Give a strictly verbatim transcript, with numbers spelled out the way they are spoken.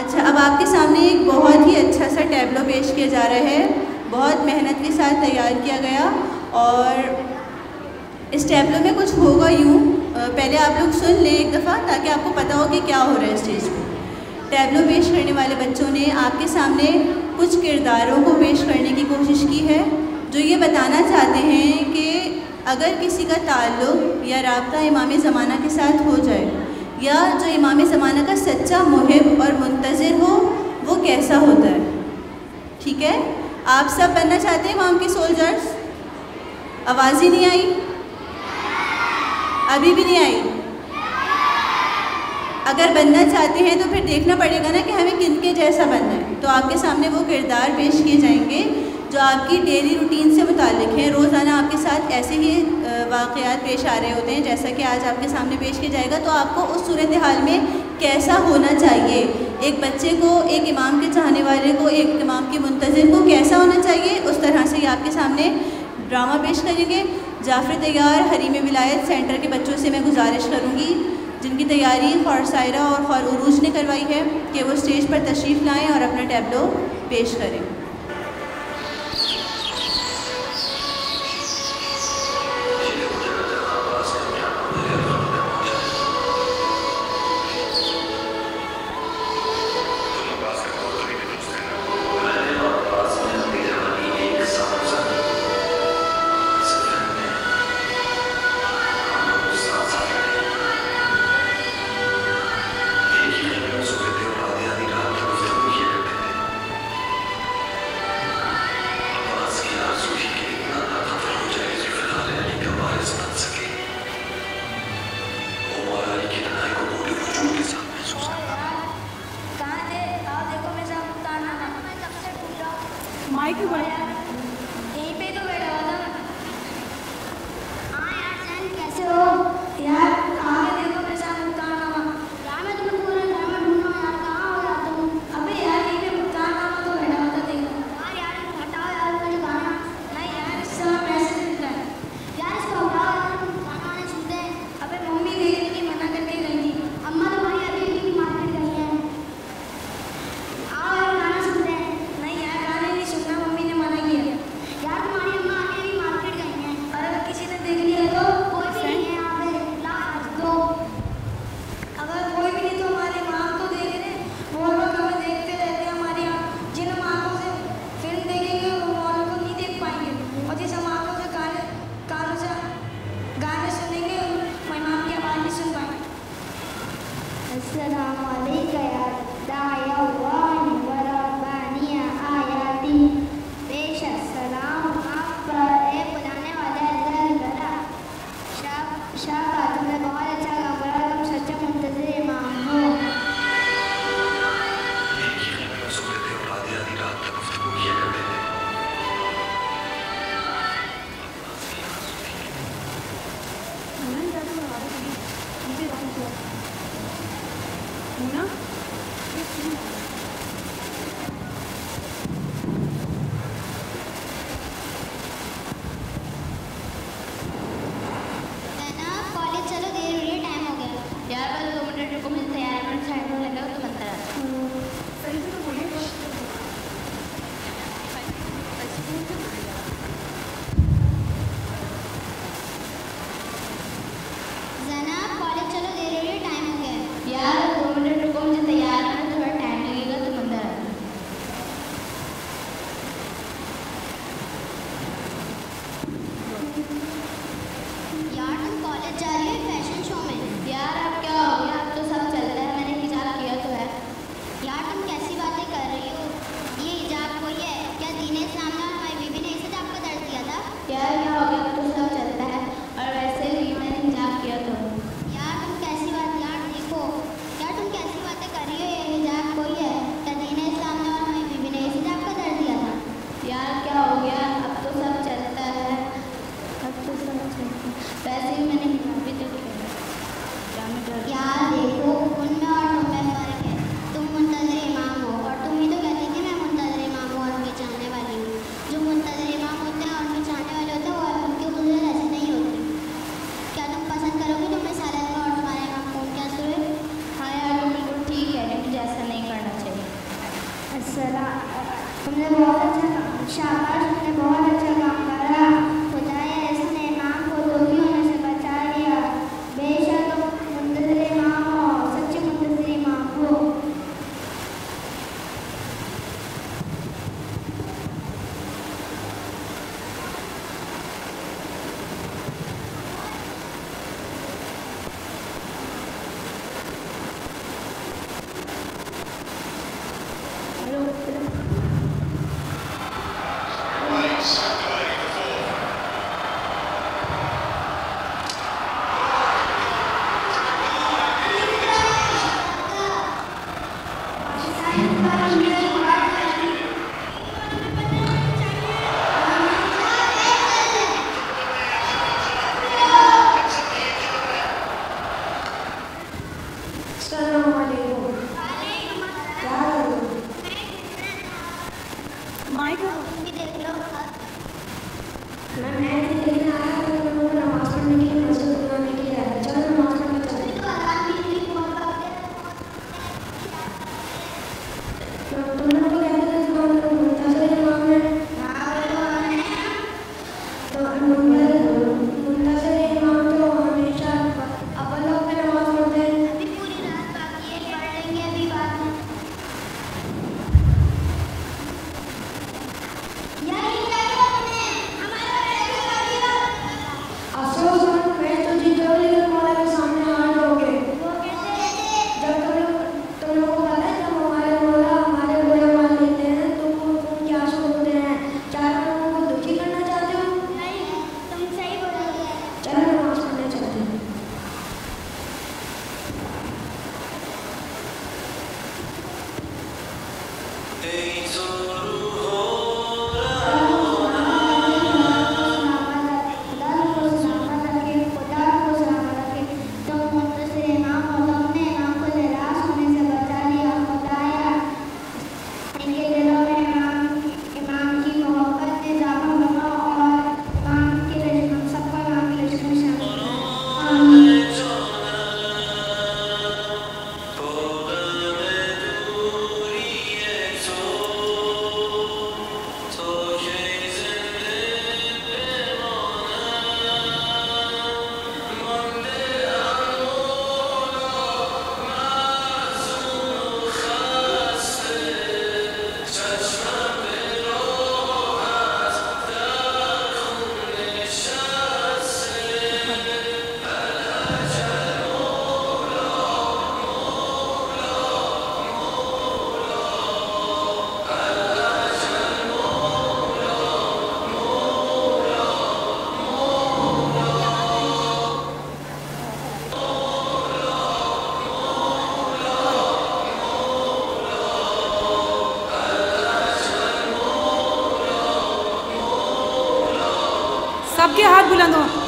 अच्छा, अब आपके सामने एक बहुत ही अच्छा सा टैबलो पेश किया जा रहा है, बहुत मेहनत के साथ तैयार किया गया। और इस टैबलो में कुछ होगा यूँ, पहले आप लोग सुन लें एक दफ़ा ताकि आपको पता हो कि क्या हो रहा है स्टेज पे। टैबलो पेश करने वाले बच्चों ने आपके सामने कुछ किरदारों को पेश करने की कोशिश की है जो ये बताना चाहते हैं कि अगर किसी का ताल्लुक़ या राब्ता इमाम ज़माना के साथ हो जाए या जो इमाम ज़माना का सच्चा मुहिब और मुंतज़िर हो वो कैसा होता है। ठीक है, आप सब बनना चाहते हैं इमाम के सोल्जर्स? आवाज़ ही नहीं आई, अभी भी नहीं आई। अगर बनना चाहते हैं तो फिर देखना पड़ेगा ना कि हमें किन के जैसा बनना है। तो आपके सामने वो किरदार पेश किए जाएंगे जो आपकी डेली रूटीन से मुताल्लिक़ हैं। रोज़ाना आपके साथ ऐसे ही वाक़यात पेश आ रहे होते हैं जैसा कि आज आपके सामने पेश किया जाएगा। तो आपको उस सूरत हाल में कैसा होना चाहिए, एक बच्चे को, एक इमाम के चाहने वाले को, एक इमाम के मुंतज़िर को कैसा होना चाहिए, उस तरह से ही आपके सामने ड्रामा पेश करेंगे। जाफ़र तैयार हरीम विलायत सेंटर के बच्चों से मैं गुजारिश करूँगी जिनकी तैयारी खौर सायरा और खौर उरूज ने करवाई है कि वो स्टेज पर तशरीफ़ लाएँ और अपना टैबलो पेश करें। माइक भी बड़ा यहीं पे तो बैठा हुआ था। हाँ यार सैन कैसे हो यार? आगे देखो मेरे साथ मुक्तारनामा। यार मैं तुम्हें पूरा ड्रामा ढूंढ रहा हूँ यार, कहाँ हो यार तुम? अबे यार यहीं पे मुक्तारनामा तो बैठा हुआ था देखो। यार यार हटाओ यार मुझे गाना। नहीं यार इस समय मैसेज मिलता है यार, इसको हटाओ यार, गाना वाने सुनते हैं। अबे मम्मी देखने की मना करके गई थी, अम्मा तो भाई अभी भी मार्केट गई है। आओ यार गाना सुनते हैं। नहीं यार गाने नहीं सुनना, मम्मी ने मना किया। यार तुम्हारी अम्मा आगे भी मार्केट गई हैं और अगर किसी ने देख लिया तो कोई भी नहीं है यहाँ पे, ला दो। अगर कोई भी नहीं तो हमारे माँ तो देख रहे, वो लोग हमें देखते रहते हैं। हमारी जिन हम आँखों से फिल्म देखेंगे वो मॉल को नहीं देख पाएंगे, और जिस हम आँखों से गाने कानों से गाने सुनेंगे वो इमाम की आवाज़ नहीं सुन पाएंगे। अस्सलामु अलैकुम या दाया अल्लाह व रब्बानिया आयाती। पेश सलाम आप पर ए बुलाने वाले अल्लाह करा। शाह शाह तुमने बहुत अच्छा काम करा, तुम सच्चे मुंतज़िर इमाम हो। ना कॉलेज चलो, देर हो रही है, टाइम हो गया। यार बस दो मिनट रुको, मुझे तैयार करने साइड में लगा तो बनता रहा। सही से तो बोलिए। जनाब कॉलेज चलो, देर हो रही है, टाइम हो गया। यार दो मिनट रुको, मुझे तैयार करने थोड़ा टाइम लगेगा तो अंदर आ। यार तुम कॉलेज जा रही हो फैशन शो में? यार अब क्या हो गया, अब तो सब चल रहा है, मैंने हिजाब किया तो है। यार तुम कैसी बातें कर रही हो? माइक मैं मैच देखने आया था, तो मैं नमाज पढ़ने के लिए मस्जिद बुलाने के लिए आया। चलो नमाज पढ़ने चलते हैं। तुम लोग को कहते थे कि हम लोग मुंतज़िर इमाम हैं। तो मुंतज़िर इमाम तो हमेशा अव्वल वक्त में नमाज पढ़ते हैं। अभी पूरी रात बाकी है, पढ़ लेंगे अभी बाद में। सबके हाथ बुलंद हो।